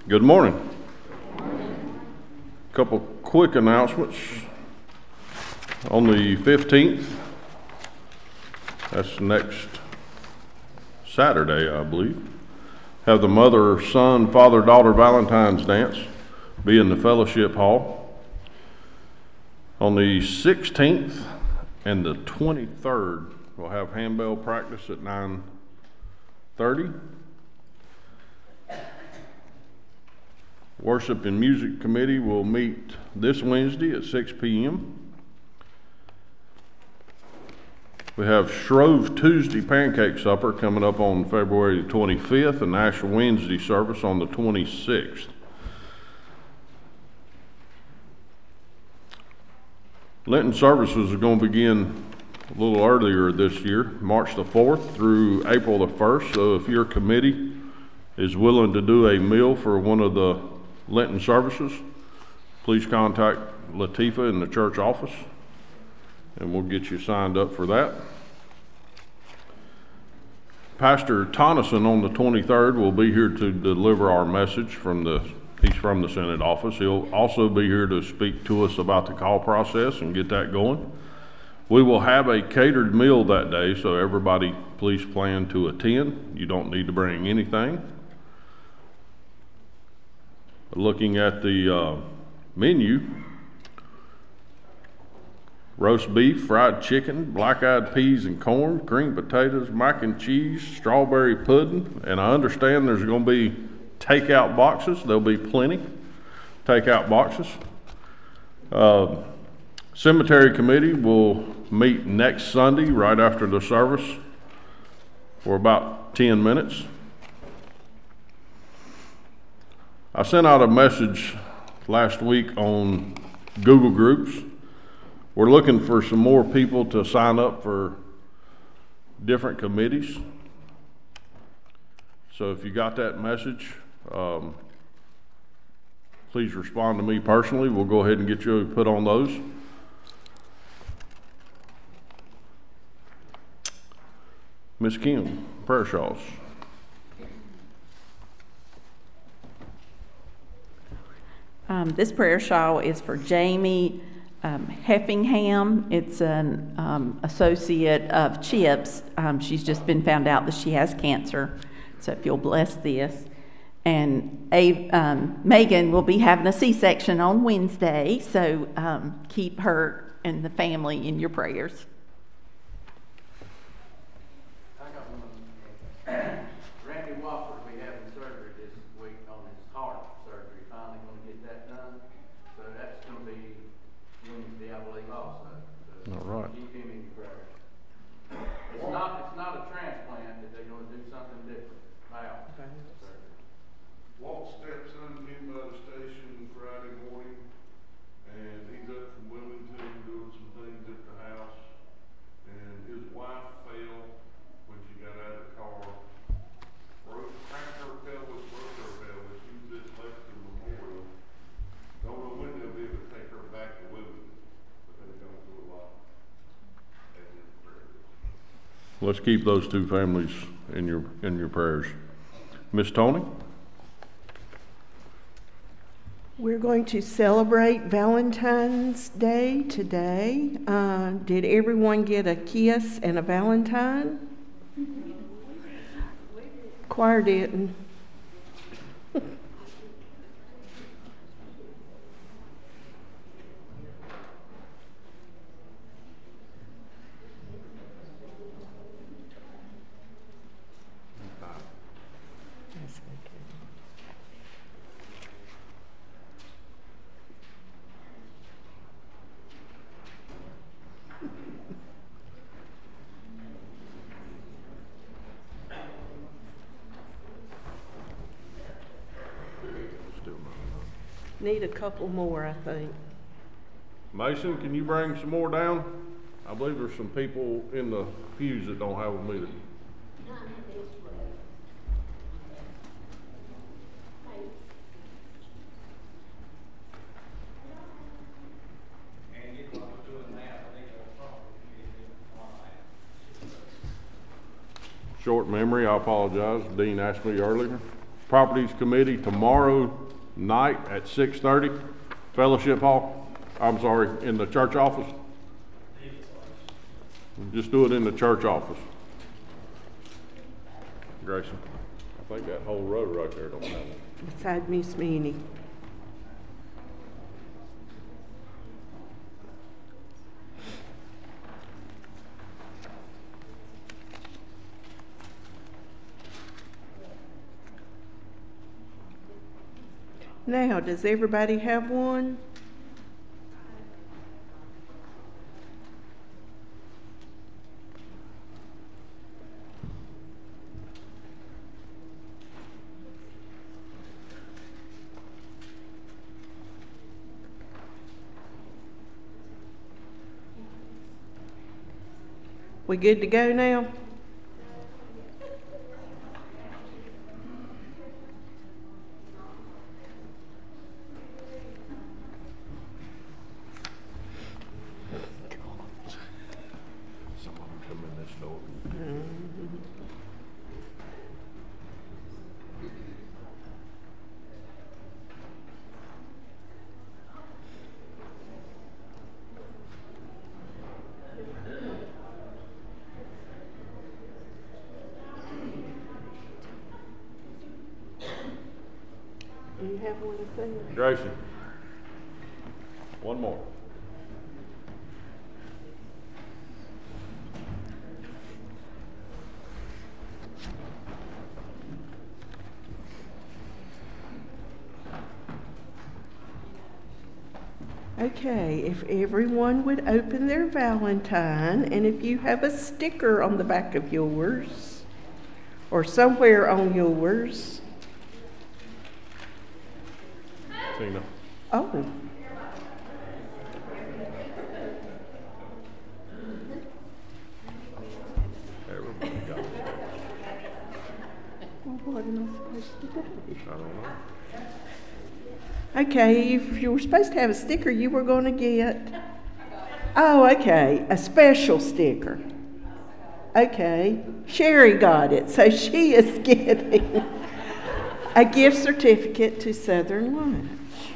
Good morning. Couple quick announcements. On the 15th, that's next Saturday, I believe, have the mother, son, father, daughter Valentine's dance be in the fellowship hall. On the 16th and the 23rd, we'll have handbell practice at 9:30. Worship and Music Committee will meet this Wednesday at 6 p.m. We have Shrove Tuesday Pancake Supper coming up on February the 25th and Ash Wednesday service on the 26th. Lenten services are going to begin a little earlier this year, March the 4th through April the 1st. So if your committee is willing to do a meal for one of the Lenten services, please contact Latifah in the church office and we'll get you signed up for that. Pastor Tonneson on the 23rd will be here to deliver our message he's from the Senate office. He'll also be here to speak to us about the call process and get that going. We will have a catered meal that day, so everybody please plan to attend. You don't need to bring anything. Looking at the menu, roast beef, fried chicken, black-eyed peas and corn, green potatoes, mac and cheese, strawberry pudding, and I understand there's going to be takeout boxes. There'll be plenty takeout boxes. Cemetery Committee will meet next Sunday right after the service for about 10 minutes. I sent out a message last week on Google Groups. We're looking for some more people to sign up for different committees. So if you got that message, please respond to me personally. We'll go ahead and get you put on those. Ms. Kim, prayer shawls. This prayer shawl is for Jamie Heffingham. It's an associate of Chip's. She's just been found out that she has cancer. So if you'll bless this. And Megan will be having a C-section on Wednesday. So keep her and the family in your prayers. Randy Wofford will be having surgery this week on his heart surgery. Finally going to get that done. So that's going to be Wednesday, I believe, also. So All right. keep him in your prayers. It's not a transplant, that they're going to do something different. Wow. Surgery. Walt stepson came by the station Friday morning, and he's up from Wilmington doing some things at the house, and his wife fell when she got out of the car. Cracked her pelvis, broke her pelvis. She was at Lexington Memorial. Don't know when they'll be able to take her back to Wilmington, but they're going through a lot. Let's keep those two families in your prayers. Miss Tony? We're going to celebrate Valentine's Day today. Did everyone get a kiss and a Valentine? Choir didn't. Need a couple more, I think. Mason, can you bring some more down? I believe there's some people in the pews that don't have them either. Short memory, I apologize. Dean asked me earlier. Properties Committee tomorrow night at 6:30, Fellowship Hall. I'm sorry, in the church office. Just do it in the church office. Grayson, I think that whole row right there don't have it. Beside Miss Minnie. Now, does everybody have one? We good to go now? Some of them come in this door. Do you have one of those? Grayson, one more. Okay, if everyone would open their Valentine, and if you have a sticker on the back of yours, or somewhere on yours. Tina. Oh. Everybody got it. Well, what am I supposed to do? I don't know. Okay, if you were supposed to have a sticker, you were going to get. Oh, okay, a special sticker. Okay, Sherry got it, so she is getting a gift certificate to Southern Lunch.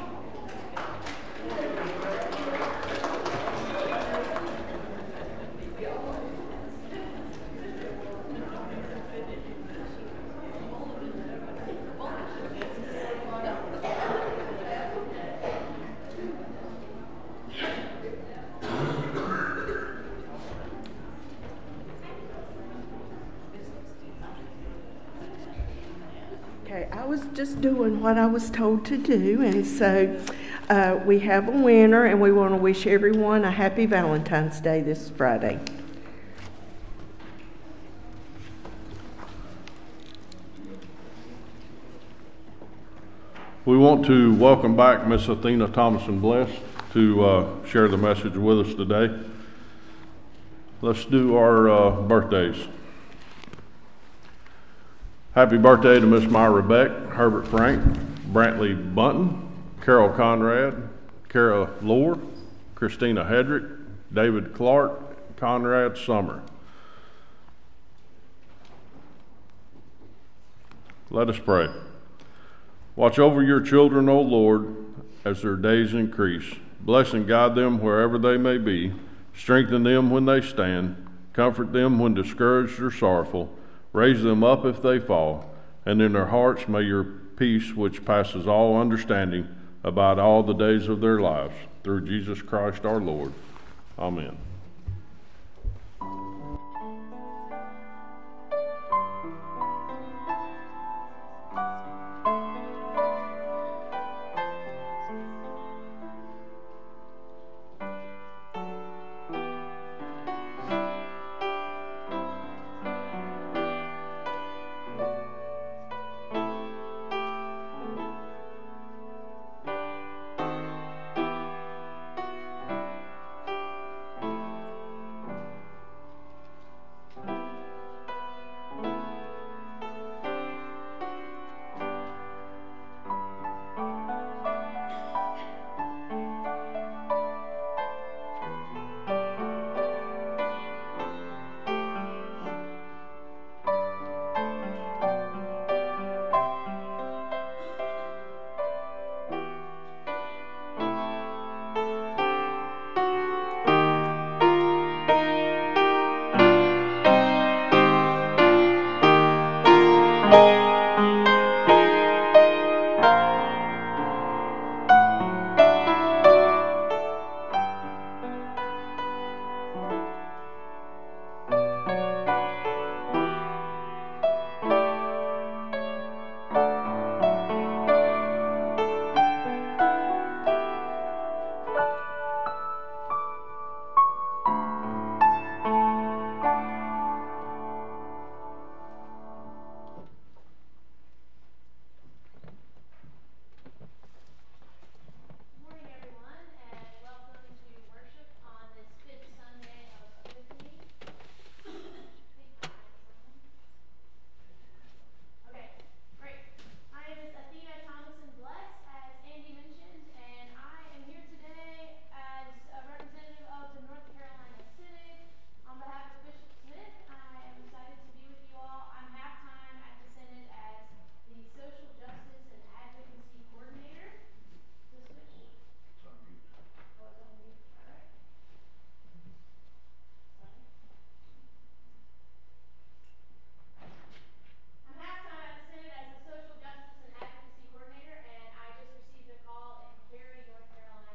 Okay, I was just doing what I was told to do, and so we have a winner, and we want to wish everyone a happy Valentine's Day this Friday. We want to welcome back Miss Athena Thomason-Bless to share the message with us today. Let's do our birthdays. Happy birthday to Miss Myra Beck, Herbert Frank, Brantley Bunton, Carol Conrad, Kara Lohr, Christina Hedrick, David Clark, Conrad Summer. Let us pray. Watch over your children, O Lord, as their days increase. Bless and guide them wherever they may be. Strengthen them when they stand. Comfort them when discouraged or sorrowful. Raise them up if they fall. And in their hearts may your peace, which passes all understanding, abide all the days of their lives. Through Jesus Christ our Lord. Amen.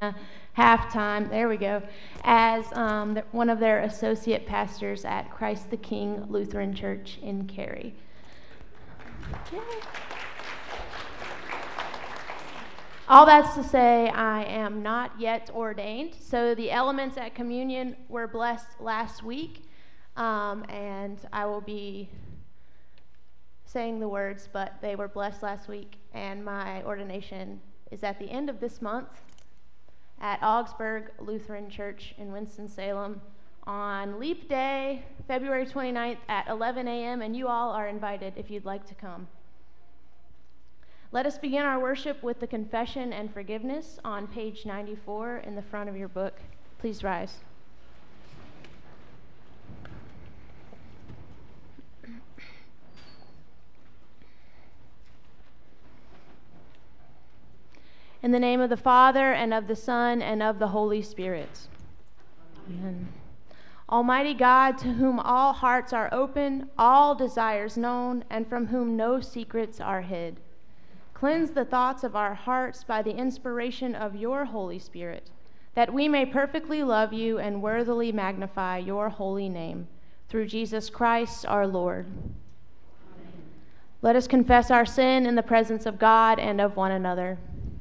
halftime, there we go, as one of their associate pastors at Christ the King Lutheran Church in Cary. Yay. All that's to say, I am not yet ordained. So the elements at communion were blessed last week, and I will be saying the words, but they were blessed last week, and my ordination is at the end of this month at Augsburg Lutheran Church in Winston-Salem on Leap Day, February 29th at 11 a.m., and you all are invited if you'd like to come. Let us begin our worship with the confession and forgiveness on page 94 in the front of your book. Please rise. In the name of the Father, and of the Son, and of the Holy Spirit. Amen. Almighty God, to whom all hearts are open, all desires known, and from whom no secrets are hid, cleanse the thoughts of our hearts by the inspiration of your Holy Spirit, that we may perfectly love you and worthily magnify your holy name, through Jesus Christ our Lord. Amen. Let us confess our sin in the presence of God and of one another.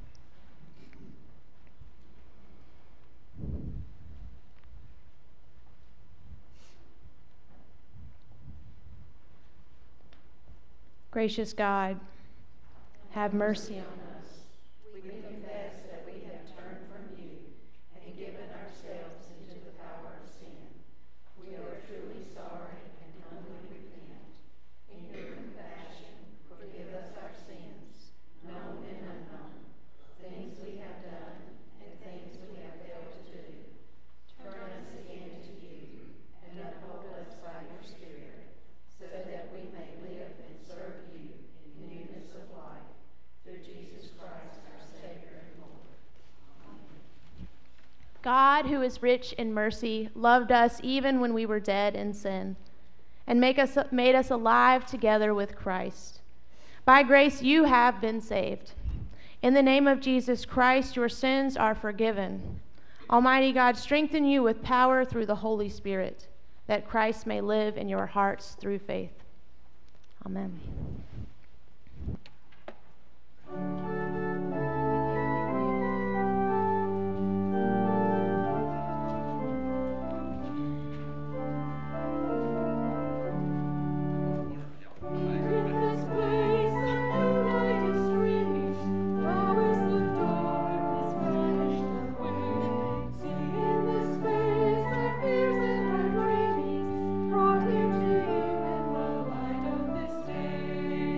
Gracious God, have mercy on us. We confess that we have turned from you and given ourselves into the power of sin. We are truly sorry and humbly repent. In your compassion, forgive us our sins, known and unknown, things we have done and things we have failed to do. Turn us again to you and uphold us by your Spirit, so that we may live and serve you in newness of life. Through Jesus Christ, our Savior and Lord. Amen. God, who is rich in mercy, loved us even when we were dead in sin, and made us alive together with Christ. By grace you have been saved. In the name of Jesus Christ, your sins are forgiven. Almighty God, strengthen you with power through the Holy Spirit, that Christ may live in your hearts through faith. Amen. Brought him to you, and the light of this day.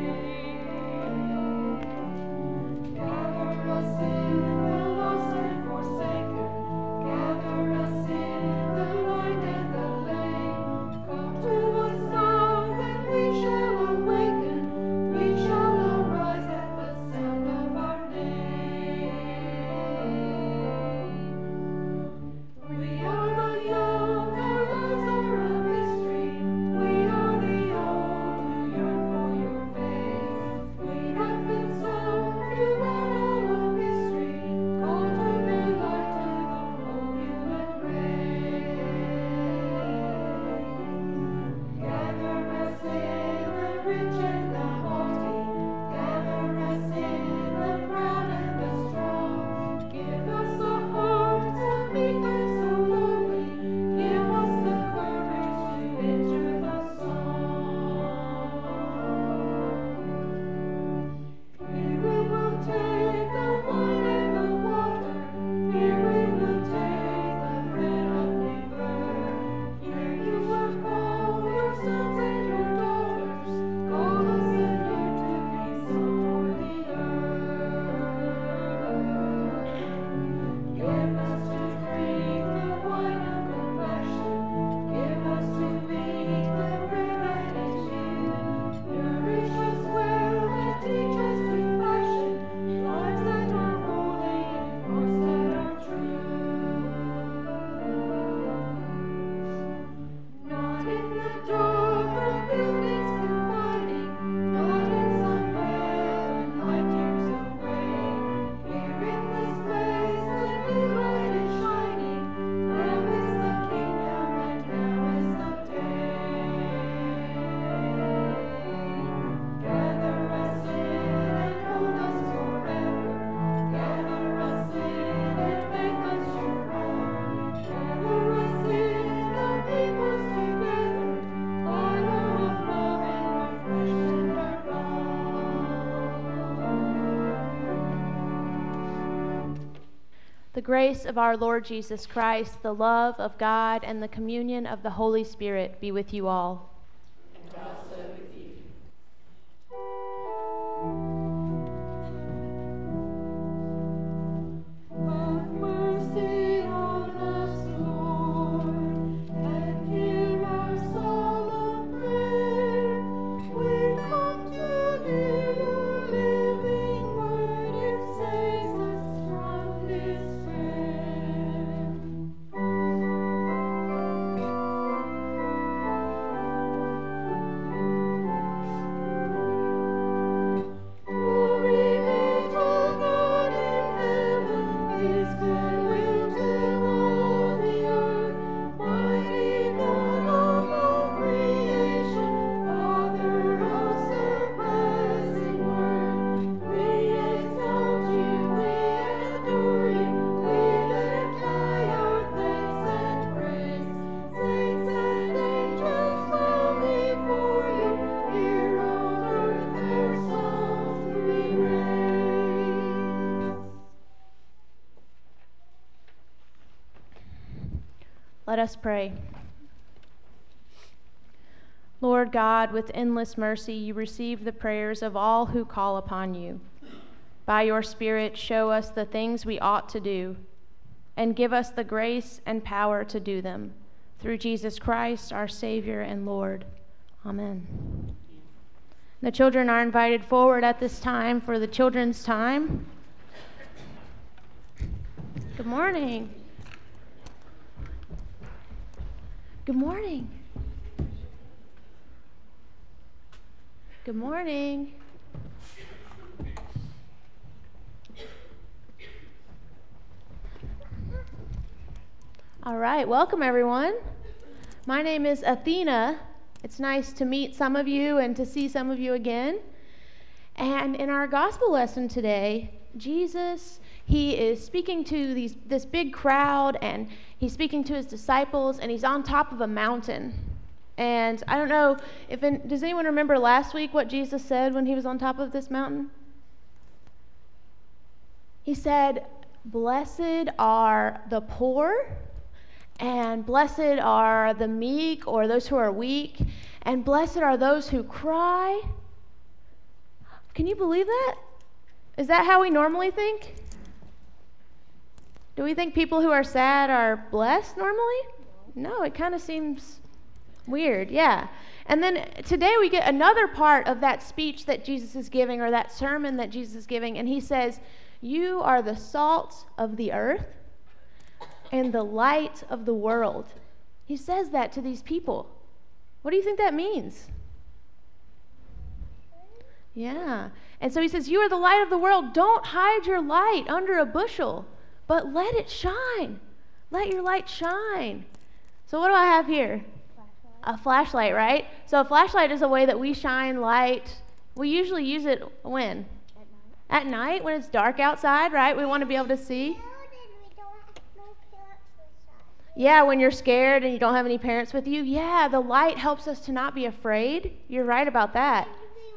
The grace of our Lord Jesus Christ, the love of God, and the communion of the Holy Spirit be with you all. And also with you. Have mercy on us, Lord, and hear our solemn prayer. We come to hear your living word. It saves us from despair. Glory be to God in heaven, His goodwill to all the earth. Mighty God of all creation, Father of surpassing worth. We exalt you, we adore you, we lift high our thanks and praise. Saints and angels bow before you, here on earth their songs we raise. Let us pray. Lord God, with endless mercy, you receive the prayers of all who call upon you. By your Spirit, show us the things we ought to do, and give us the grace and power to do them. Through Jesus Christ, our Savior and Lord. Amen. The children are invited forward at this time for the children's time. Good morning. Good morning. Good morning. All right, welcome everyone. My name is Athena. It's nice to meet some of you and to see some of you again. And in our gospel lesson today, Jesus, he is speaking to this big crowd, and he's speaking to his disciples, and he's on top of a mountain. And I don't know, does anyone remember last week what Jesus said when he was on top of this mountain? He said, "Blessed are the poor, and blessed are the meek, or those who are weak, and blessed are those who cry." Can you believe that? Is that how we normally think? Do we think people who are sad are blessed normally? No, it kind of seems weird, yeah. And then today we get another part of that speech that Jesus is giving, or that sermon that Jesus is giving, and he says, "You are the salt of the earth and the light of the world." He says that to these people. What do you think that means? Yeah. And so he says, "You are the light of the world. Don't hide your light under a bushel, but let it shine. Let your light shine." So what do I have here? A flashlight, right? So a flashlight is a way that we shine light. We usually use it when? At night, when it's dark outside, right? We want to be able to see. Yeah, when you're scared and you don't have any parents with you. Yeah, the light helps us to not be afraid. You're right about that.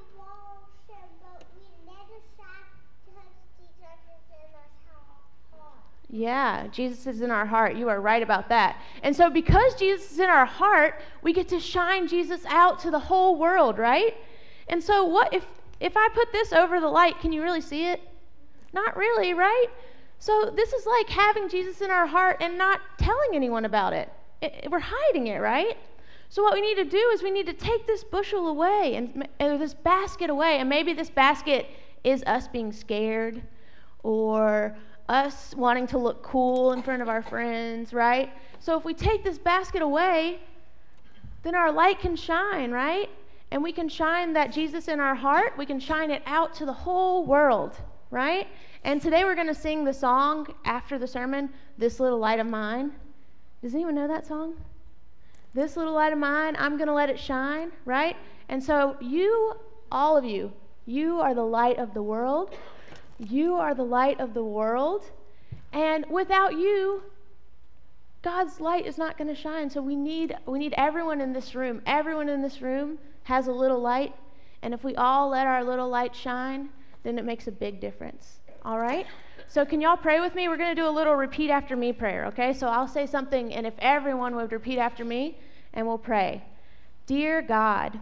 Yeah, Jesus is in our heart. You are right about that. And so because Jesus is in our heart, we get to shine Jesus out to the whole world, right? And so what if I put this over the light, can you really see it? Not really, right? So this is like having Jesus in our heart and not telling anyone about it. We're hiding it, right? So what we need to do is we need to take this bushel away or this basket away. And maybe this basket is us being scared, or us wanting to look cool in front of our friends, right? So if we take this basket away, then our light can shine, right? And we can shine that Jesus in our heart. We can shine it out to the whole world, right? And today we're going to sing the song after the sermon, "This Little Light of Mine." Does anyone know that song? This little light of mine, I'm going to let it shine, right? And so you, all of you, you are the light of the world. You are the light of the world. And without you, God's light is not going to shine. So we need everyone in this room. Everyone in this room has a little light. And if we all let our little light shine, then it makes a big difference. All right? So can y'all pray with me? We're going to do a little repeat after me prayer, okay? So I'll say something, and if everyone would repeat after me, and we'll pray. Dear God,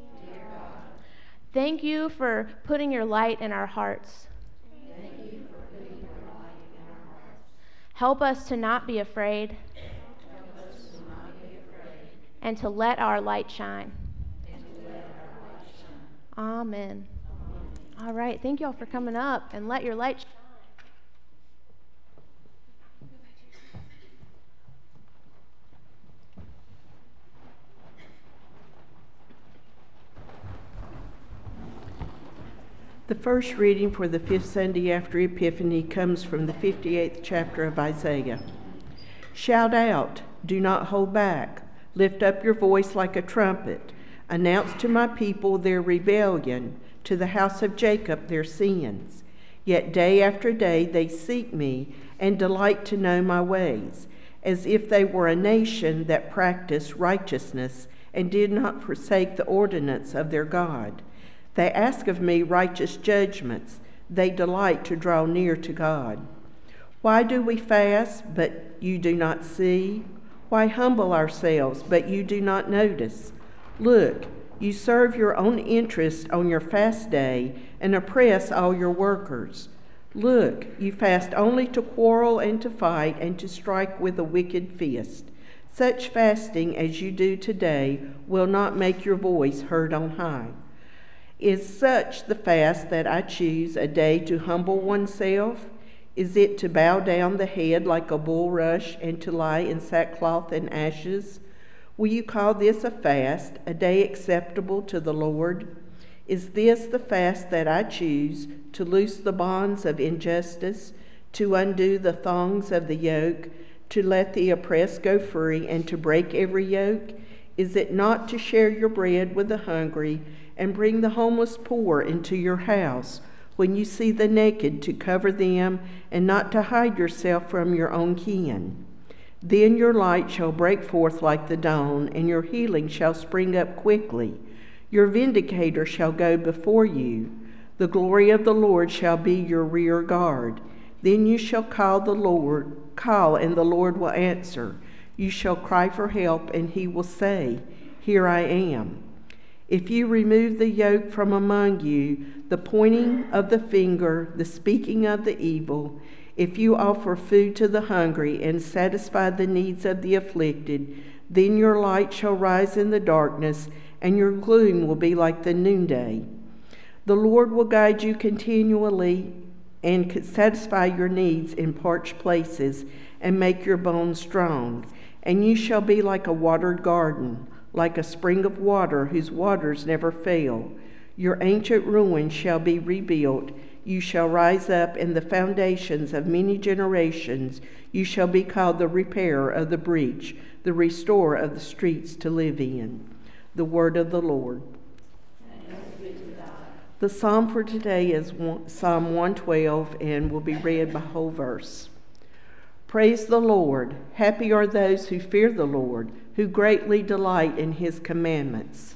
thank you for putting your light in our hearts. Help us to not be afraid. And to let our light shine. Amen. All right. Thank you all for coming up, and let your light shine. The first reading for the fifth Sunday after Epiphany comes from the 58th chapter of Isaiah. Shout out, do not hold back. Lift up your voice like a trumpet. Announce to my people their rebellion, to the house of Jacob their sins. Yet day after day they seek me and delight to know my ways, as if they were a nation that practiced righteousness and did not forsake the ordinance of their God. They ask of me righteous judgments. They delight to draw near to God. Why do we fast, but you do not see? Why humble ourselves, but you do not notice? Look, you serve your own interest on your fast day and oppress all your workers. Look, you fast only to quarrel and to fight and to strike with a wicked fist. Such fasting as you do today will not make your voice heard on high. Is such the fast that I choose, a day to humble oneself? Is it to bow down the head like a bulrush and to lie in sackcloth and ashes? Will you call this a fast, a day acceptable to the Lord? Is this the fast that I choose, to loose the bonds of injustice, to undo the thongs of the yoke, to let the oppressed go free, and to break every yoke? Is it not to share your bread with the hungry and bring the homeless poor into your house, when you see the naked to cover them and not to hide yourself from your own kin? Then your light shall break forth like the dawn, and your healing shall spring up quickly. Your vindicator shall go before you. The glory of the Lord shall be your rear guard. Then you shall call, and the Lord will answer. You shall cry for help, and he will say, Here I am. If you remove the yoke from among you, the pointing of the finger, the speaking of the evil, if you offer food to the hungry and satisfy the needs of the afflicted, then your light shall rise in the darkness, and your gloom will be like the noonday. The Lord will guide you continually and satisfy your needs in parched places and make your bones strong. And you shall be like a watered garden, like a spring of water whose waters never fail. Your ancient ruins shall be rebuilt. You shall rise up in the foundations of many generations. You shall be called the repairer of the breach, the restorer of the streets to live in. The word of the Lord. The psalm for today is Psalm 112 and will be read by whole verse. Praise the Lord. Happy are those who fear the Lord, who greatly delight in his commandments.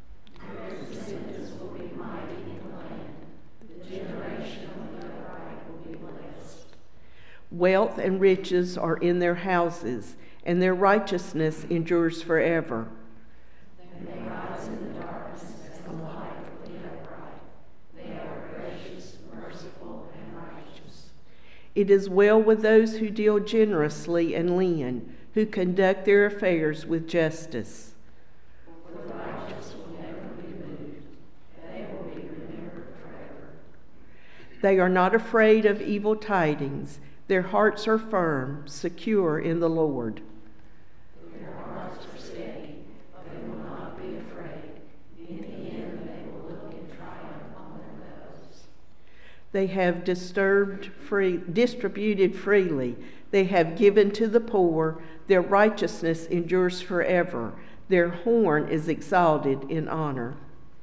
Wealth and riches are in their houses, and their righteousness endures forever. They rise in the darkness as the light of the upright. They are gracious, merciful, and righteous. It is well with those who deal generously and lend, who conduct their affairs with justice. For the righteous will never be moved. They will be remembered forever. They are not afraid of evil tidings. Their hearts are firm, secure in the Lord. Their hearts are steady, they will not be afraid. In the end, they will look in triumph on their foes. They have distributed freely. They have given to the poor. Their righteousness endures forever. Their horn is exalted in honor.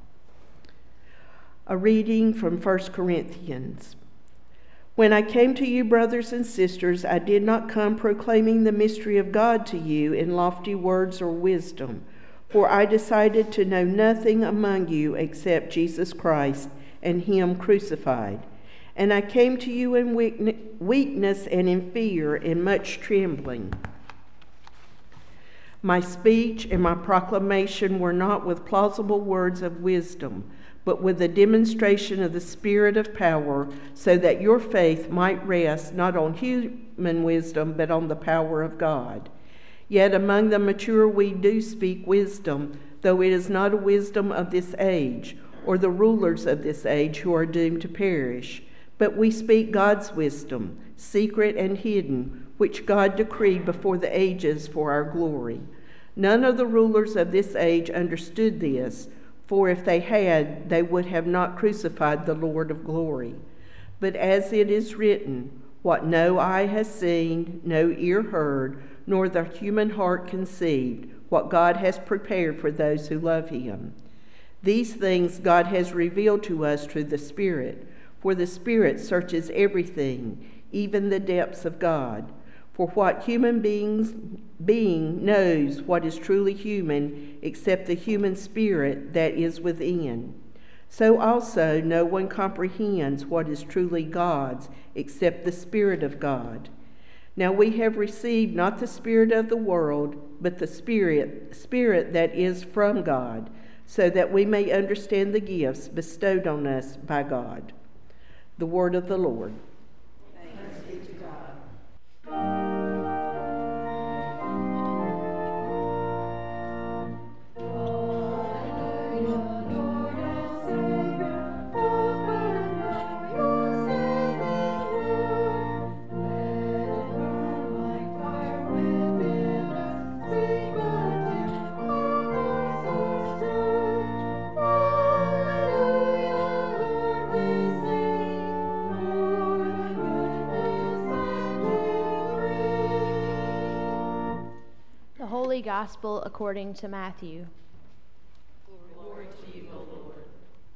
A reading from 1 Corinthians. When I came to you, brothers and sisters, I did not come proclaiming the mystery of God to you in lofty words or wisdom, for I decided to know nothing among you except Jesus Christ and him crucified. And I came to you in weakness and in fear and much trembling. My speech and my proclamation were not with plausible words of wisdom, but with a demonstration of the Spirit of power, so that your faith might rest not on human wisdom, but on the power of God. Yet among the mature we do speak wisdom, though it is not a wisdom of this age, or the rulers of this age who are doomed to perish. But we speak God's wisdom, secret and hidden, which God decreed before the ages for our glory. None of the rulers of this age understood this, for if they had, they would have not crucified the Lord of glory. But as it is written, what no eye has seen, no ear heard, nor the human heart conceived, what God has prepared for those who love him. These things God has revealed to us through the Spirit, for the Spirit searches everything, even the depths of God. For what human being knows what is truly human except the human spirit that is within? So also no one comprehends what is truly God's except the Spirit of God. Now we have received not the spirit of the world, but the Spirit that is from God, so that we may understand the gifts bestowed on us by God. The word of the Lord. Thanks be to God. Holy Gospel according to Matthew. Glory to you, O Lord.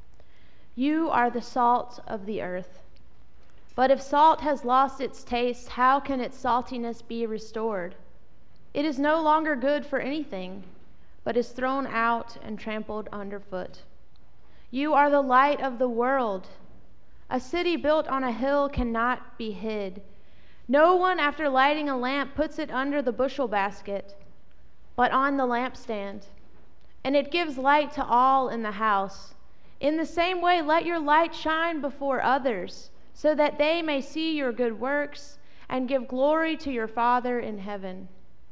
You are the salt of the earth. But if salt has lost its taste, how can its saltiness be restored? It is no longer good for anything, but is thrown out and trampled underfoot. You are the light of the world. A city built on a hill cannot be hid. No one, after lighting a lamp, puts it under the bushel basket, but on the lampstand, and it gives light to all in the house. In the same way, let your light shine before others, so that they may see your good works and give glory to your Father in heaven.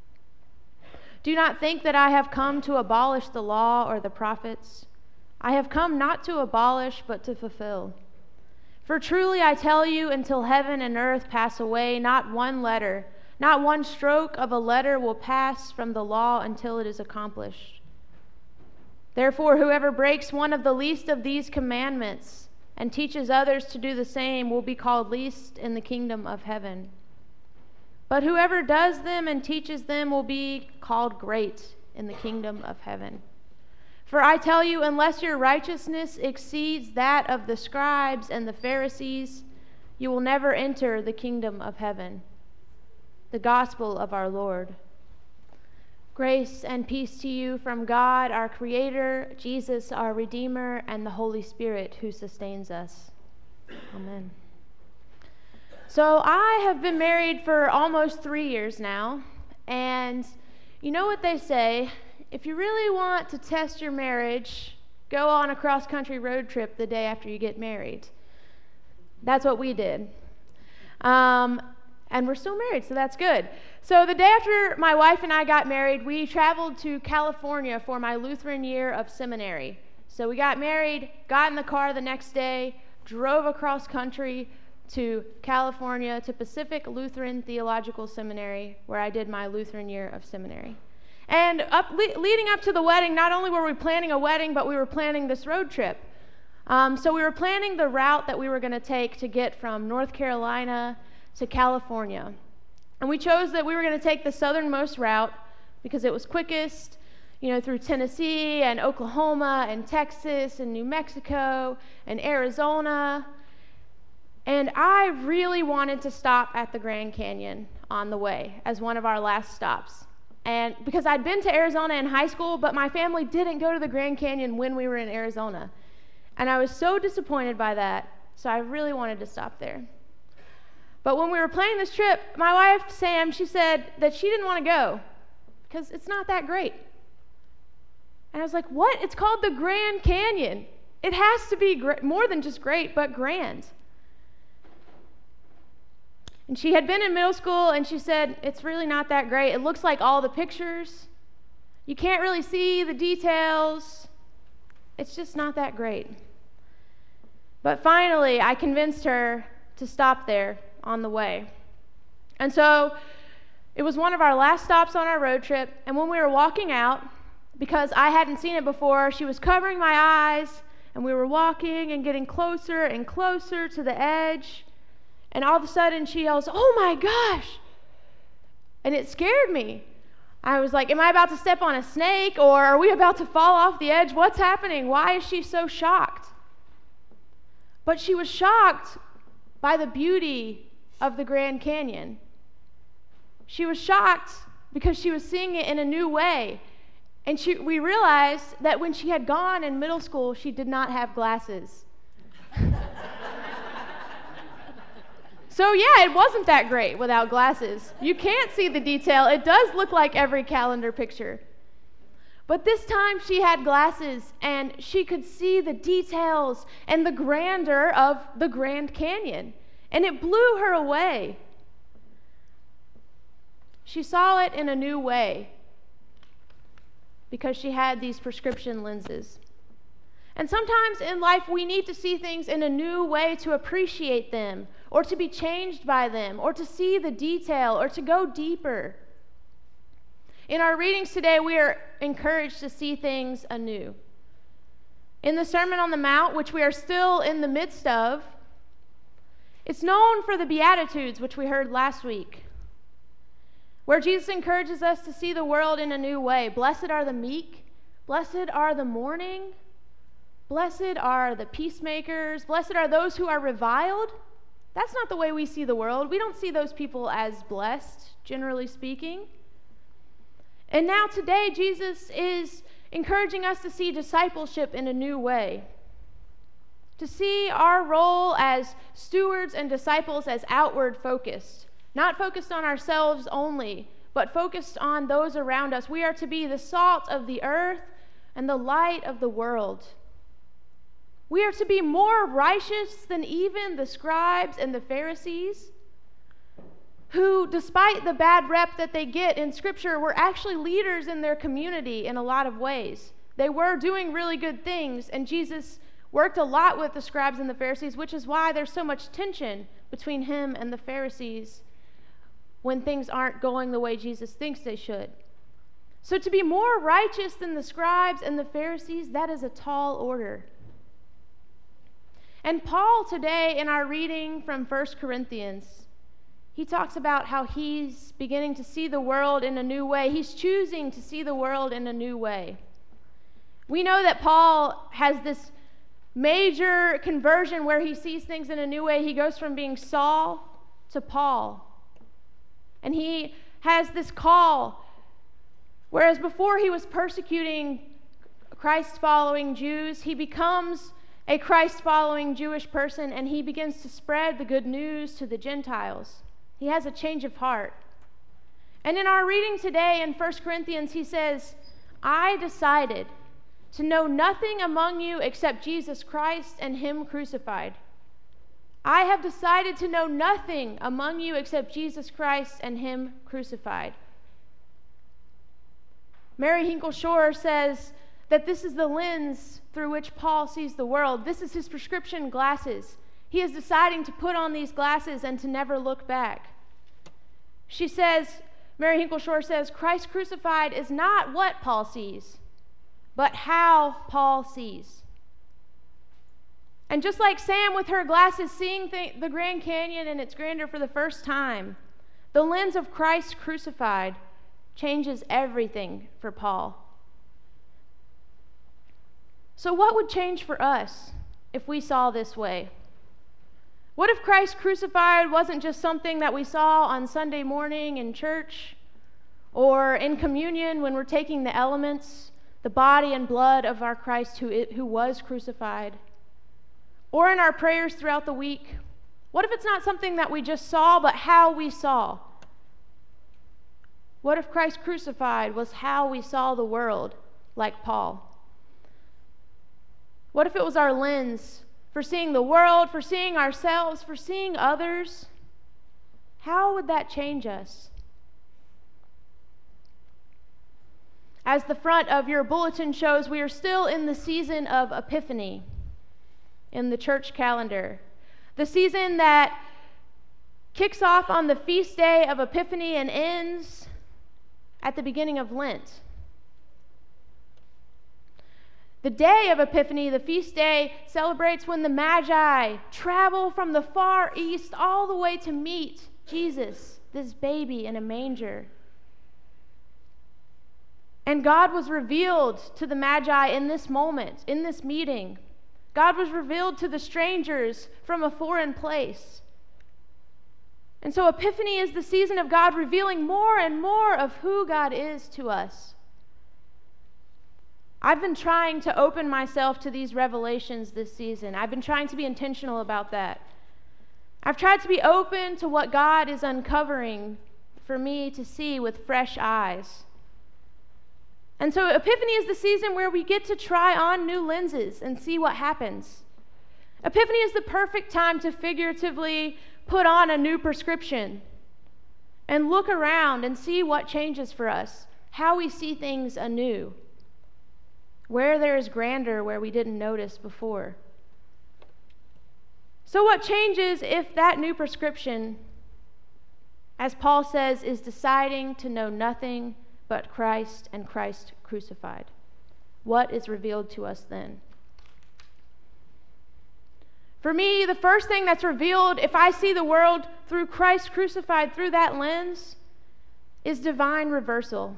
Do not think that I have come to abolish the law or the prophets. I have come not to abolish, but to fulfill. For truly I tell you, until heaven and earth pass away, not one letter, not one stroke of a letter will pass from the law until it is accomplished. Therefore, whoever breaks one of the least of these commandments and teaches others to do the same will be called least in the kingdom of heaven. But whoever does them and teaches them will be called great in the kingdom of heaven. For I tell you, unless your righteousness exceeds that of the scribes and the Pharisees, you will never enter the kingdom of heaven. The gospel of our Lord. Grace and peace to you from God, our Creator, Jesus, our Redeemer, and the Holy Spirit who sustains us. Amen. So I have been married for almost 3 years now, and you know what they say, if you really want to test your marriage, go on a cross-country road trip the day after you get married. That's what we did. And we're still married, so that's good. So the day after my wife and I got married, we traveled to California for my Lutheran year of seminary. So we got married, got in the car the next day, drove across country to California to Pacific Lutheran Theological Seminary, where I did my Lutheran year of seminary. And leading up to the wedding, not only were we planning a wedding, but we were planning this road trip. So we were planning the route that we were going to take to get from North Carolina to California. And we chose that we were going to take the southernmost route because it was quickest, through Tennessee and Oklahoma and Texas and New Mexico and Arizona. And I really wanted to stop at the Grand Canyon on the way as one of our last stops. And because I'd been to Arizona in high school, but my family didn't go to the Grand Canyon when we were in Arizona. And I was so disappointed by that. So I really wanted to stop there. But when we were planning this trip, my wife, Sam, she said that she didn't want to go because it's not that great. And I was like, what? It's called the Grand Canyon. It has to be more than just great, but grand. And she had been in middle school, and she said, it's really not that great. It looks like all the pictures. You can't really see the details. It's just not that great. But finally, I convinced her to stop there on the way. And so it was one of our last stops on our road trip, and when we were walking out, because I hadn't seen it before, she was covering my eyes, and we were walking and getting closer and closer to the edge. And all of a sudden, she yells, "Oh my gosh!" And it scared me. I was like, am I about to step on a snake, or are we about to fall off the edge? What's happening? Why is she so shocked? But she was shocked by the beauty of the Grand Canyon. She was shocked because she was seeing it in a new way. And we realized that when she had gone in middle school, she did not have glasses. So yeah, it wasn't that great without glasses. You can't see the detail. It does look like every calendar picture. But this time she had glasses, and she could see the details and the grandeur of the Grand Canyon. And it blew her away. She saw it in a new way because she had these prescription lenses. And sometimes in life we need to see things in a new way to appreciate them, or to be changed by them, or to see the detail, or to go deeper. In our readings today, we are encouraged to see things anew. In the Sermon on the Mount, which we are still in the midst of, it's known for the Beatitudes, which we heard last week, where Jesus encourages us to see the world in a new way. Blessed are the meek, blessed are the mourning, blessed are the peacemakers, blessed are those who are reviled. That's not the way we see the world. We don't see those people as blessed, generally speaking. And now today, Jesus is encouraging us to see discipleship in a new way. To see our role as stewards and disciples as outward focused. Not focused on ourselves only, but focused on those around us. We are to be the salt of the earth and the light of the world. We are to be more righteous than even the scribes and the Pharisees, who, despite the bad rep that they get in Scripture, were actually leaders in their community in a lot of ways. They were doing really good things, and Jesus worked a lot with the scribes and the Pharisees, which is why there's so much tension between him and the Pharisees when things aren't going the way Jesus thinks they should. So to be more righteous than the scribes and the Pharisees, that is a tall order. And Paul today, in our reading from 1 Corinthians, he talks about how he's beginning to see the world in a new way. He's choosing to see the world in a new way. We know that Paul has this major conversion where he sees things in a new way. He goes from being Saul to Paul. And he has this call, whereas before he was persecuting Christ-following Jews, he becomes a Christ-following Jewish person, and he begins to spread the good news to the Gentiles. He has a change of heart. And in our reading today in 1 Corinthians, he says, I decided to know nothing among you except Jesus Christ and him crucified. I have decided to know nothing among you except Jesus Christ and him crucified. Mary Hinkle Shore says that this is the lens through which Paul sees the world. This is his prescription glasses. He is deciding to put on these glasses and to never look back. She says, Mary Hinkle Shore says, Christ crucified is not what Paul sees, but how Paul sees. And just like Sam with her glasses seeing the Grand Canyon and its grandeur for the first time, the lens of Christ crucified changes everything for Paul. So what would change for us if we saw this way? What if Christ crucified wasn't just something that we saw on Sunday morning in church or in communion when we're taking the elements, the body and blood of our Christ who was crucified? or in our prayers throughout the week? What if it's not something that we just saw, but how we saw? What if Christ crucified was how we saw the world, like Paul? What if it was our lens for seeing the world, for seeing ourselves, for seeing others? How would that change us? As the front of your bulletin shows, we are still in the season of Epiphany in the church calendar. The season that kicks off on the feast day of Epiphany and ends at the beginning of Lent. The day of Epiphany, the feast day, celebrates when the Magi travel from the far east all the way to meet Jesus, this baby in a manger. And God was revealed to the Magi in this moment, in this meeting. God was revealed to the strangers from a foreign place. And so Epiphany is the season of God revealing more and more of who God is to us. I've been trying to open myself to these revelations this season. I've been trying to be intentional about that. I've tried to be open to what God is uncovering for me to see with fresh eyes. And so Epiphany is the season where we get to try on new lenses and see what happens. Epiphany is the perfect time to figuratively put on a new prescription and look around and see what changes for us, how we see things anew, where there is grandeur where we didn't notice before. So what changes if that new prescription, as Paul says, is deciding to know nothing but Christ and Christ crucified? What is revealed to us then? For me, the first thing that's revealed, if I see the world through Christ crucified through that lens, is divine reversal.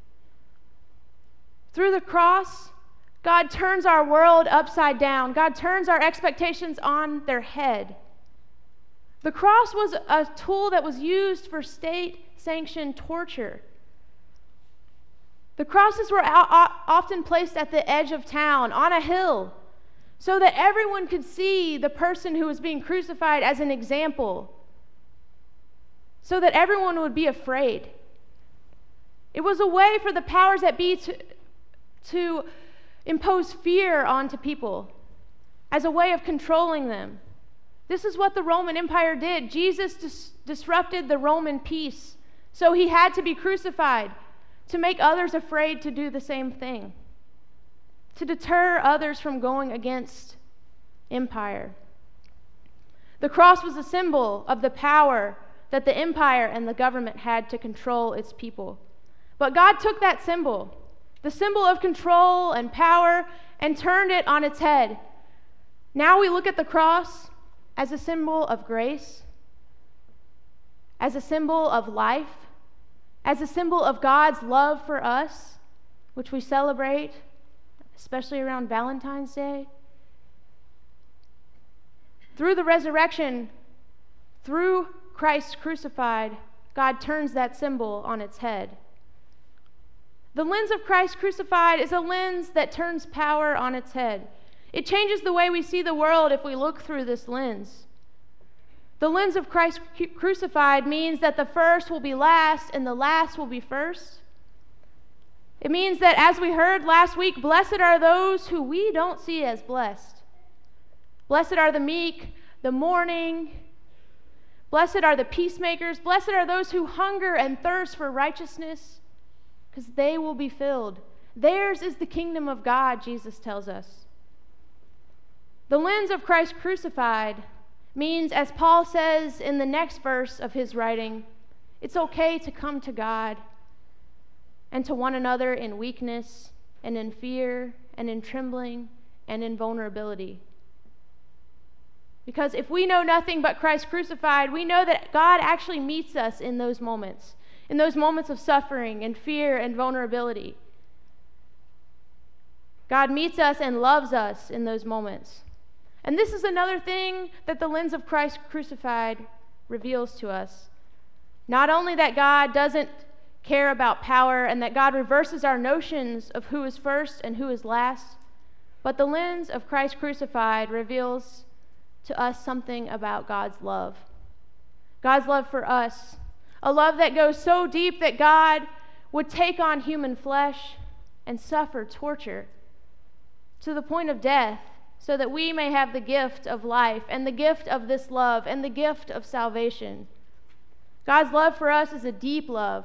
Through the cross, God turns our world upside down. God turns our expectations on their head. The cross was a tool that was used for state-sanctioned torture. The crosses were often placed at the edge of town, on a hill, so that everyone could see the person who was being crucified as an example, so that everyone would be afraid. It was a way for the powers that be to impose fear onto people as a way of controlling them. This is what the Roman Empire did. Jesus disrupted the Roman peace, so he had to be crucified to make others afraid to do the same thing, to deter others from going against empire. The cross was a symbol of the power that the empire and the government had to control its people. But God took that symbol, the symbol of control and power, and turned it on its head. Now we look at the cross as a symbol of grace, as a symbol of life, as a symbol of God's love for us, which we celebrate, especially around Valentine's Day. Through the resurrection, through Christ crucified, God turns that symbol on its head. The lens of Christ crucified is a lens that turns power on its head. It changes the way we see the world if we look through this lens. The lens of Christ crucified means that the first will be last and the last will be first. It means that, as we heard last week, blessed are those who we don't see as blessed. Blessed are the meek, the mourning. Blessed are the peacemakers. Blessed are those who hunger and thirst for righteousness, because they will be filled. Theirs is the kingdom of God, Jesus tells us. The lens of Christ crucified means, as Paul says in the next verse of his writing, it's okay to come to God and to one another in weakness and in fear and in trembling and in vulnerability. Because if we know nothing but Christ crucified, we know that God actually meets us in those moments of suffering and fear and vulnerability. God meets us and loves us in those moments. And this is another thing that the lens of Christ crucified reveals to us. Not only that God doesn't care about power and that God reverses our notions of who is first and who is last, but the lens of Christ crucified reveals to us something about God's love. God's love for us, a love that goes so deep that God would take on human flesh and suffer torture to the point of death so that we may have the gift of life and the gift of this love and the gift of salvation. God's love for us is a deep love.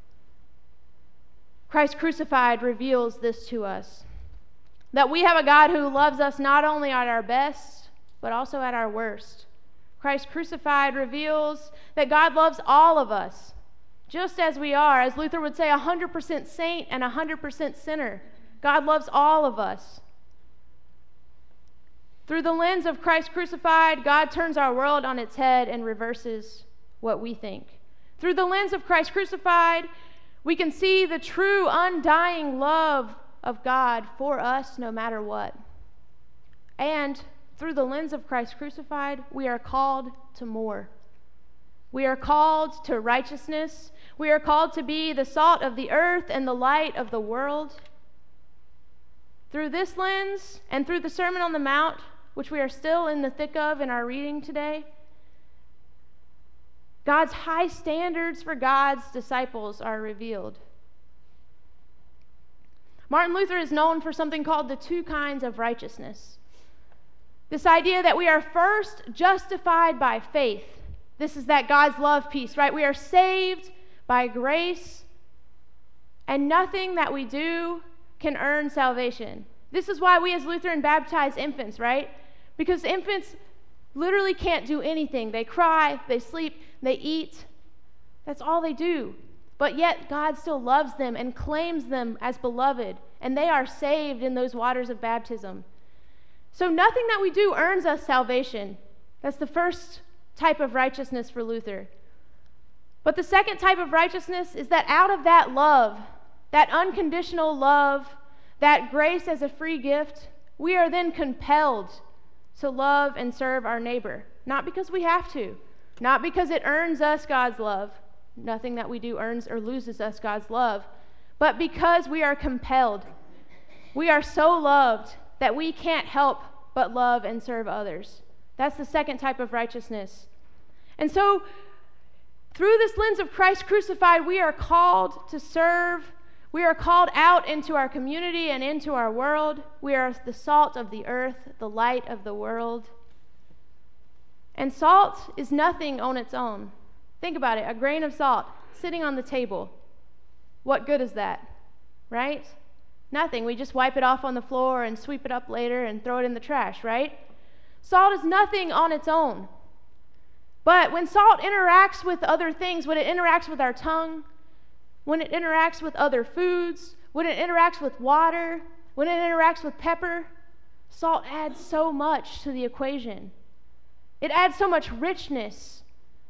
Christ crucified reveals this to us, that we have a God who loves us not only at our best, but also at our worst. Christ crucified reveals that God loves all of us, just as we are. As Luther would say, 100% saint and 100% sinner. God loves all of us. Through the lens of Christ crucified, God turns our world on its head and reverses what we think. Through the lens of Christ crucified, we can see the true, undying love of God for us no matter what. And through the lens of Christ crucified, we are called to more. We are called to righteousness. We are called to be the salt of the earth and the light of the world. Through this lens and through the Sermon on the Mount, which we are still in the thick of in our reading today, God's high standards for God's disciples are revealed. Martin Luther is known for something called the two kinds of righteousness. This idea that we are first justified by faith. This is that God's love piece, right? We are saved by grace, and nothing that we do can earn salvation. This is why we as Lutheran baptize infants, right? Because infants literally can't do anything. They cry, they sleep, they eat. That's all they do. But yet God still loves them and claims them as beloved, and they are saved in those waters of baptism. So nothing that we do earns us salvation. That's the first type of righteousness for Luther. But the second type of righteousness is that out of that love, that unconditional love, that grace as a free gift, we are then compelled to love and serve our neighbor. Not because we have to, not because it earns us God's love. Nothing that we do earns or loses us God's love, but because we are compelled. We are so loved that we can't help but love and serve others. That's the second type of righteousness. And so, through this lens of Christ crucified, we are called to serve. We are called out into our community and into our world. We are the salt of the earth, the light of the world. And salt is nothing on its own. Think about it, a grain of salt sitting on the table. What good is that, right? Nothing. We just wipe it off on the floor and sweep it up later and throw it in the trash, right? Salt is nothing on its own. But when salt interacts with other things, when it interacts with our tongue, when it interacts with other foods, when it interacts with water, when it interacts with pepper, salt adds so much to the equation. It adds so much richness.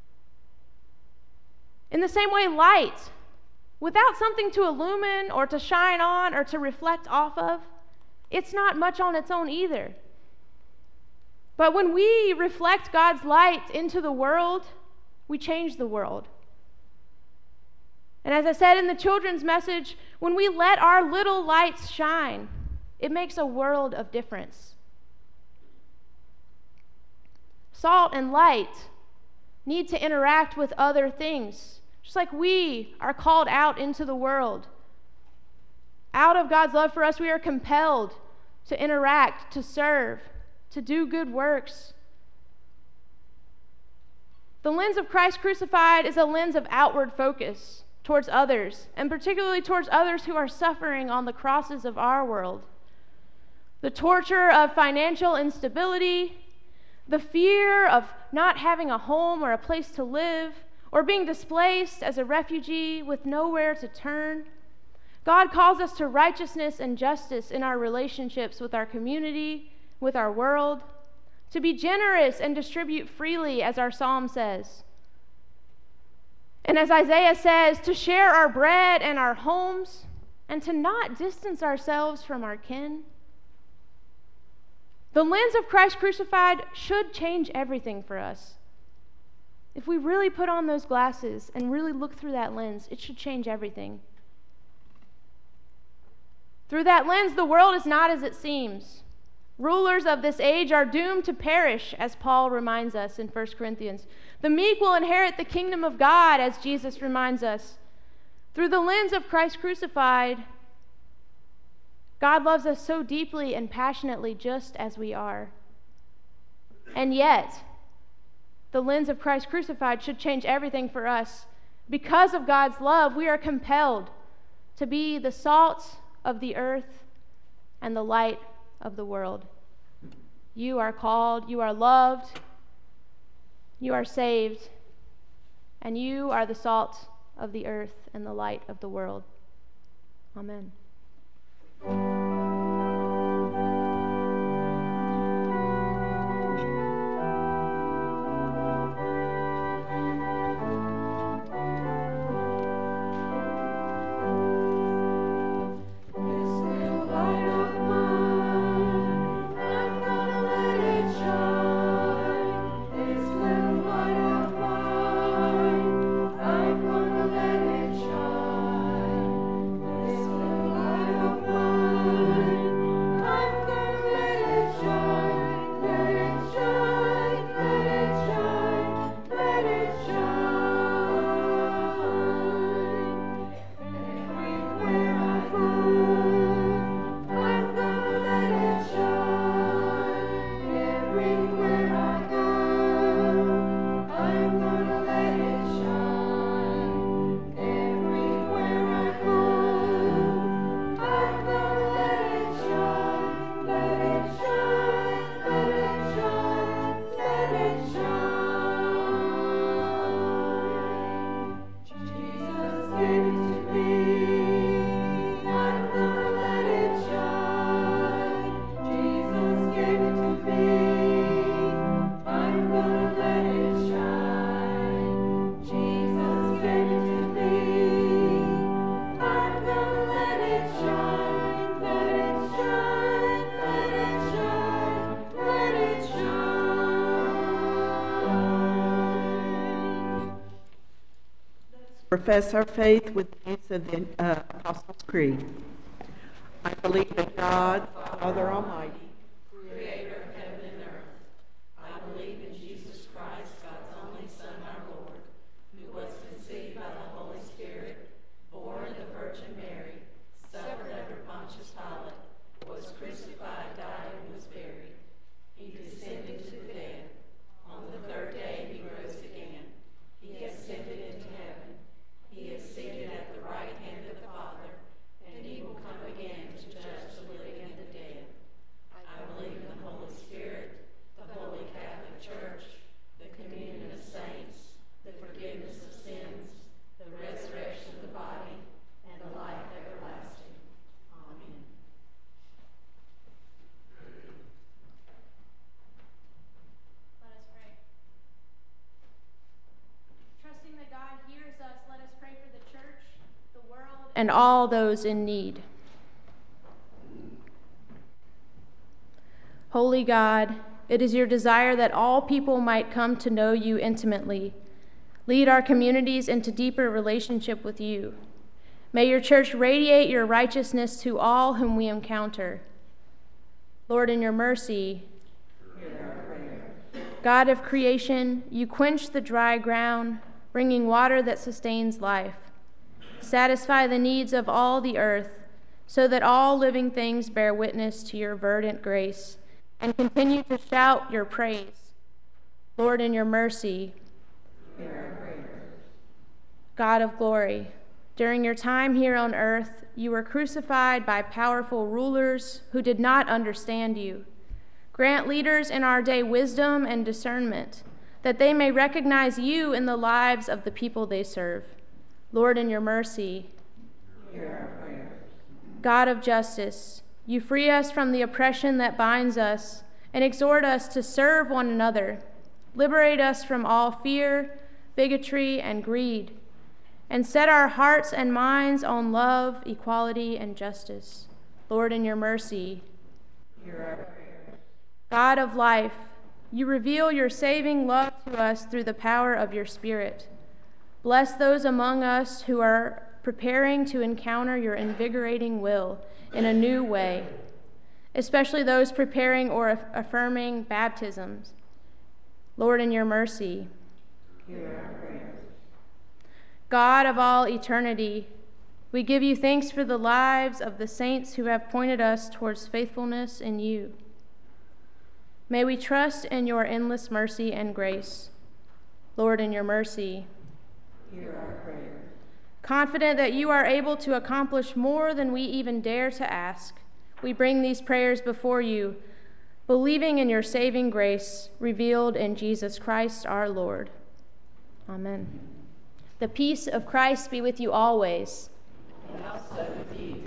In the same way, light, without something to illumine or to shine on or to reflect off of, it's not much on its own either. But when we reflect God's light into the world, we change the world. And as I said in the children's message, when we let our little lights shine, it makes a world of difference. Salt and light need to interact with other things, just like we are called out into the world. Out of God's love for us, we are compelled to interact, to serve, to do good works. The lens of Christ crucified is a lens of outward focus towards others, and particularly towards others who are suffering on the crosses of our world. The torture of financial instability, the fear of not having a home or a place to live, or being displaced as a refugee with nowhere to turn. God calls us to righteousness and justice in our relationships with our community, with our world, to be generous and distribute freely, as our psalm says. And as Isaiah says, to share our bread and our homes, and to not distance ourselves from our kin. The lens of Christ crucified should change everything for us. If we really put on those glasses and really look through that lens, it should change everything. Through that lens, the world is not as it seems. Rulers of this age are doomed to perish, as Paul reminds us in 1 Corinthians. The meek will inherit the kingdom of God, as Jesus reminds us. Through the lens of Christ crucified, God loves us so deeply and passionately just as we are. And yet, the lens of Christ crucified should change everything for us. Because of God's love, we are compelled to be the salt of the earth and the light of the world. You are called, you are loved, you are saved, and you are the salt of the earth and the light of the world. Amen. Profess our faith with the use of the Apostles' Creed. I believe in God, Father Almighty, Creator of heaven and earth. I believe in Jesus Christ, God's only Son, our Lord, who was conceived by the Holy Spirit, born of the Virgin Mary, suffered under Pontius Pilate, was crucified, died, and was buried. He descended to the dead. On the third day he rose again. He ascended into heaven. He is seated at the right hand of the Father, and he will come again to judge the living and the dead. I believe in the Holy Spirit, the Holy Catholic Church, the communion of saints, the forgiveness of sins, the resurrection of the body, and the life everlasting. Amen. Let us pray. Trusting that God hears us, let us pray for the church, the world, and all those in need. Holy God, it is your desire that all people might come to know you intimately. Lead our communities into deeper relationship with you. May your church radiate your righteousness to all whom we encounter. Lord, in your mercy, God of creation, you quench the dry ground, bringing water that sustains life. Satisfy the needs of all the earth, so that all living things bear witness to your verdant grace, and continue to shout your praise. Lord, in your mercy, God of glory, during your time here on earth, you were crucified by powerful rulers who did not understand you. Grant leaders in our day wisdom and discernment, that they may recognize you in the lives of the people they serve. Lord, in your mercy, God of justice, you free us from the oppression that binds us and exhort us to serve one another. Liberate us from all fear, bigotry, and greed, and set our hearts and minds on love, equality, and justice. Lord, in your mercy, God of life, you reveal your saving love to us through the power of your Spirit. Bless those among us who are preparing to encounter your invigorating will in a new way. especially those preparing or affirming baptisms. Lord, in your mercy, Hear our prayers. God of all eternity, we give you thanks for the lives of the saints who have pointed us towards faithfulness in you. May we trust in your endless mercy and grace. Lord, in your mercy, Hear our prayers. confident that you are able to accomplish more than we even dare to ask, we bring these prayers before you, believing in your saving grace revealed in Jesus Christ our Lord. Amen. The peace of Christ be with you always. And also with you.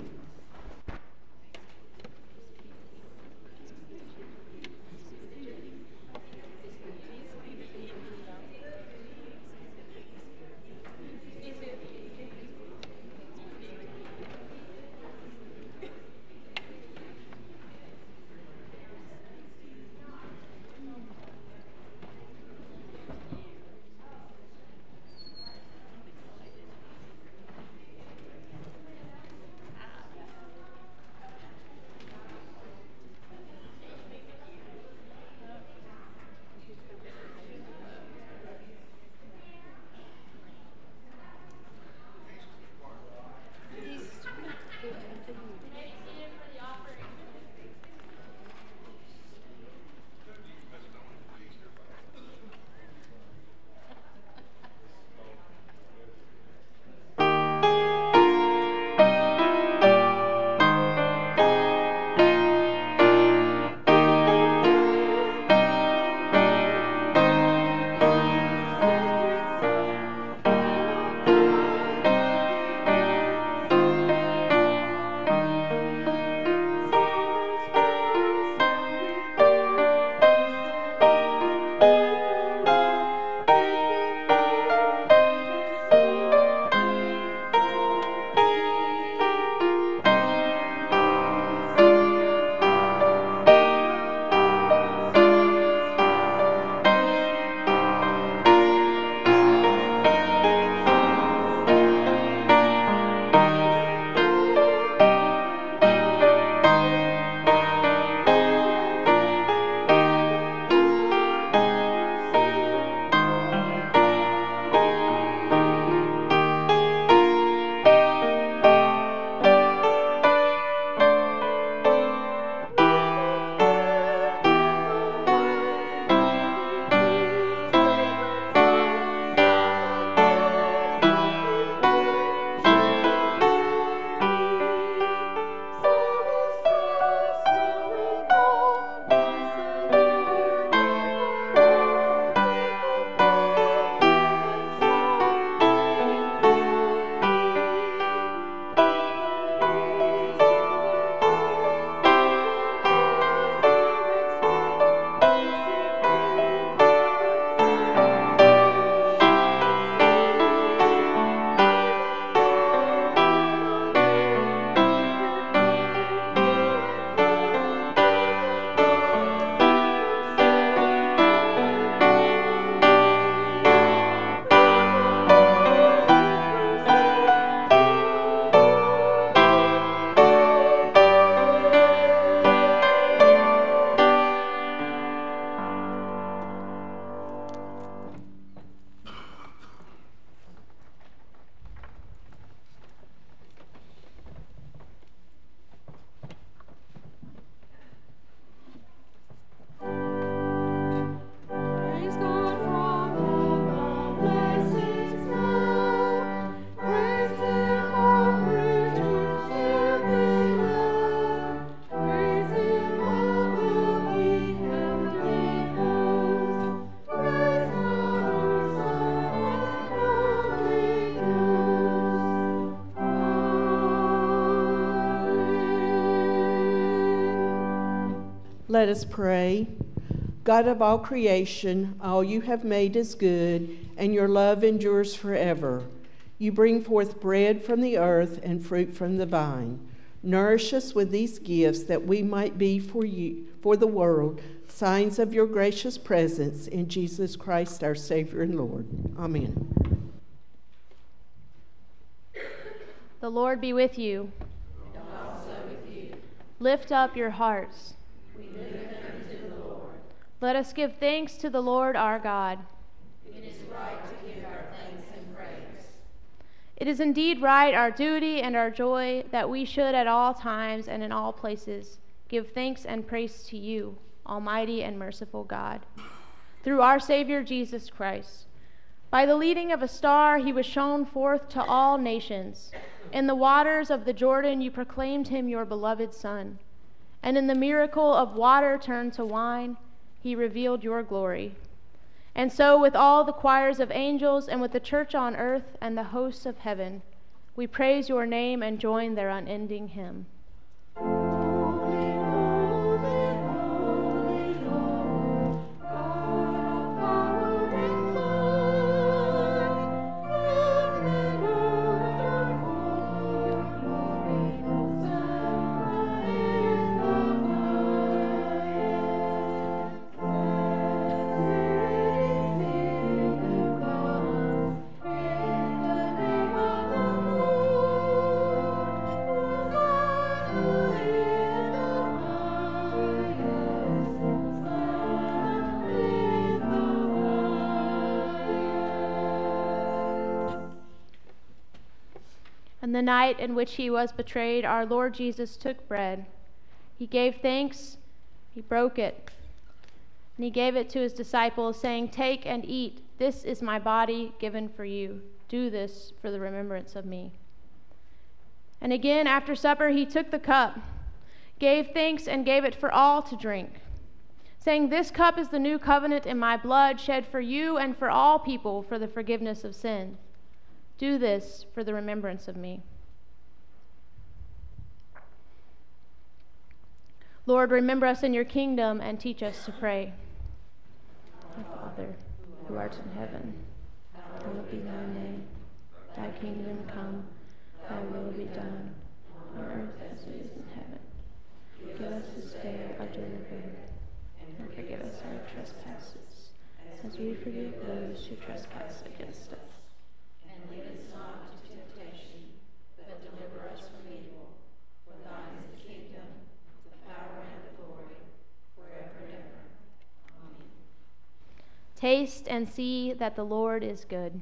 Let us pray. God of all creation, all you have made is good, and your love endures forever. You bring forth bread from the earth and fruit from the vine. Nourish us with these gifts that we might be for the world, signs of your gracious presence in Jesus Christ, our Savior and Lord. Amen. The Lord be with you. And also with you. Lift up your hearts. We lift them to the Lord. Let us give thanks to the Lord our God. It is right to give our thanks and praise. It is indeed right, our duty and our joy, that we should at all times and in all places give thanks and praise to you, Almighty and merciful God, through our Savior Jesus Christ. By the leading of a star he was shown forth to all nations. In the waters of the Jordan you proclaimed him your beloved Son, and in the miracle of water turned to wine he revealed your glory. And so with all the choirs of angels and with the church on earth and the hosts of heaven, we praise your name and join their unending hymn. And the night in which he was betrayed, our Lord Jesus took bread. He gave thanks, he broke it, and he gave it to his disciples, saying, "Take and eat. This is my body given for you. Do this for the remembrance of me." And again, after supper, he took the cup, gave thanks, and gave it for all to drink, saying, "This cup is the new covenant in my blood, shed for you and for all people for the forgiveness of sin. Do this for the remembrance of me." Lord, remember us in your kingdom and teach us to pray. Our Father, who art in heaven, hallowed be thy name. Thy kingdom come, thy will be done, on earth as it is in heaven. Give us this day our daily bread, and forgive us our trespasses, as we forgive those who trespass against us. And lead us not into temptation, but deliver us from evil. For thine is the kingdom, the power, and the glory, forever and ever. Amen. Taste and see that the Lord is good.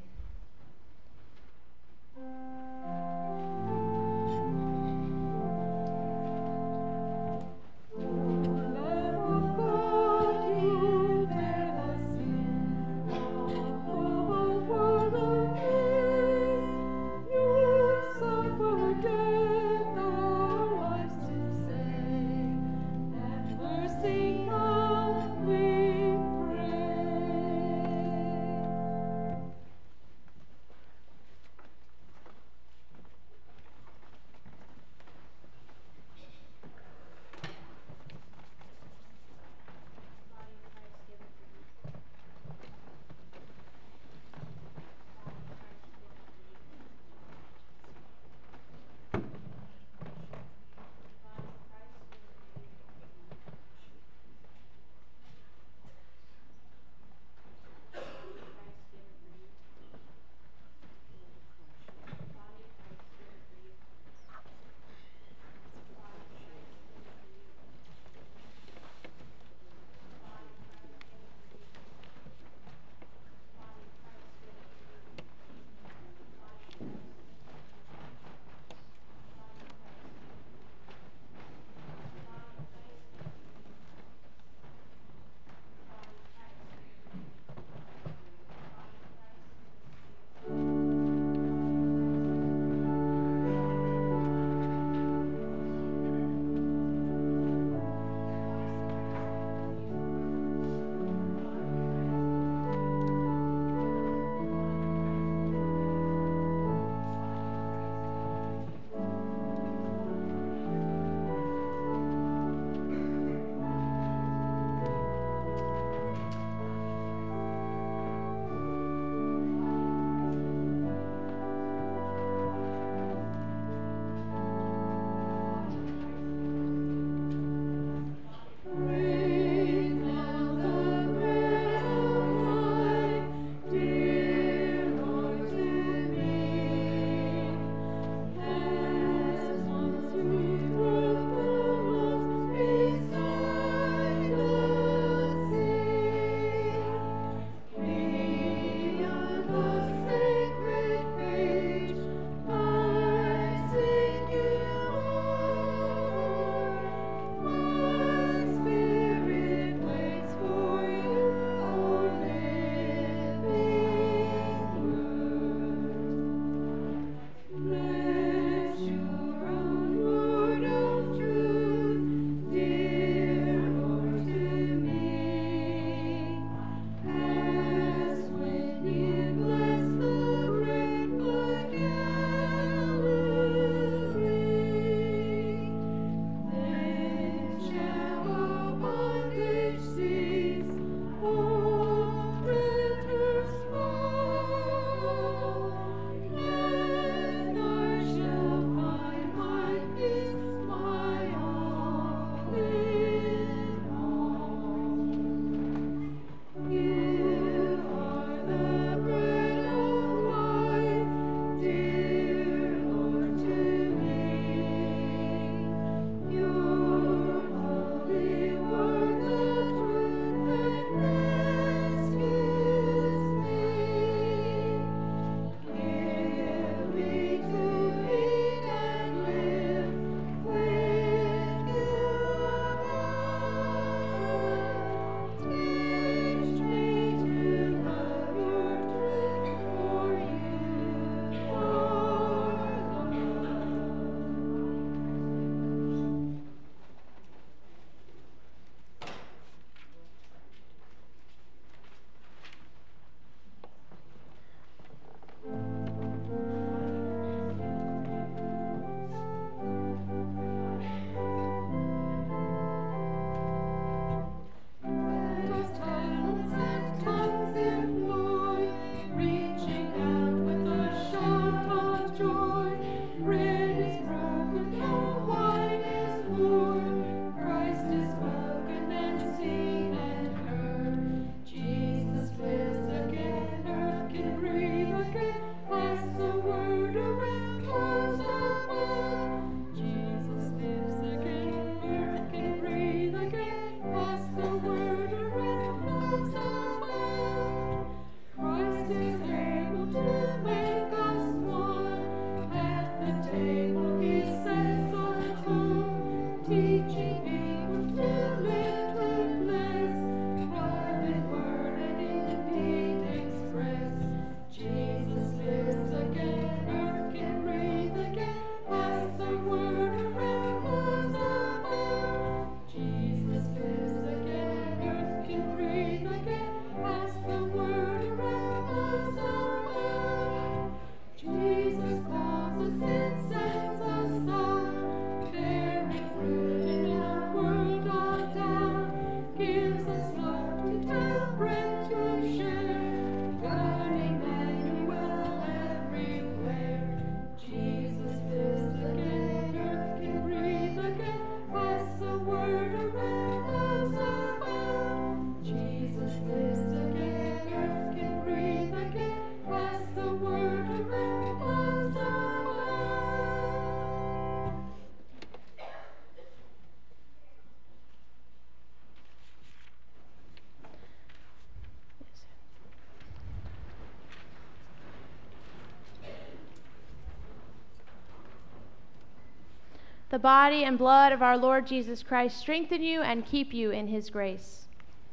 The body and blood of our Lord Jesus Christ strengthen you and keep you in his grace.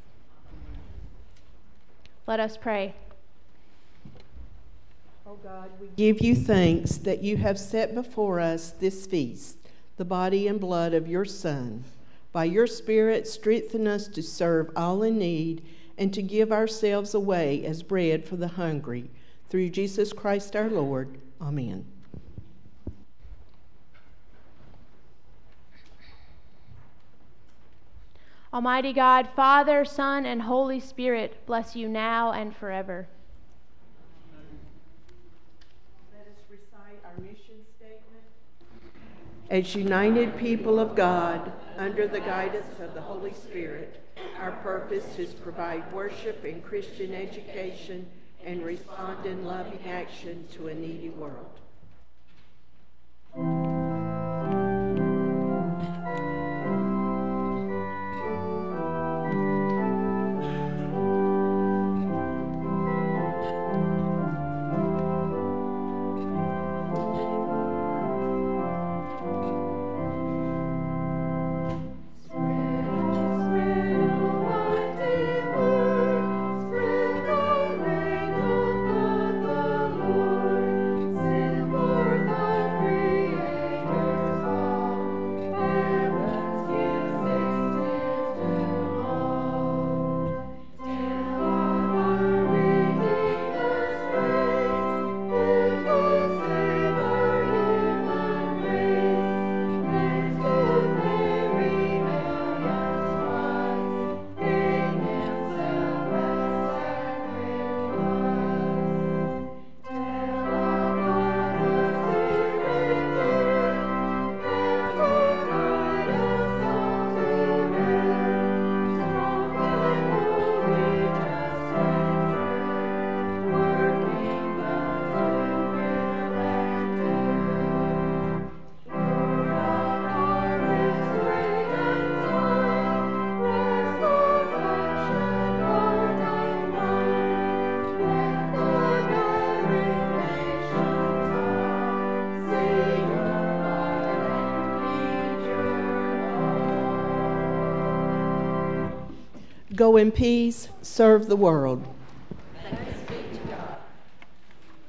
Let us pray. Oh God, we give you thanks that you have set before us this feast, the body and blood of your Son. By your Spirit, strengthen us to serve all in need and to give ourselves away as bread for the hungry. Through Jesus Christ our Lord. Amen. Almighty God, Father, Son, and Holy Spirit, bless you now and forever. Let us recite our mission statement. As united people of God, under the guidance of the Holy Spirit, our purpose is to provide worship and Christian education and respond in loving action to a needy world. Go in peace, serve the world.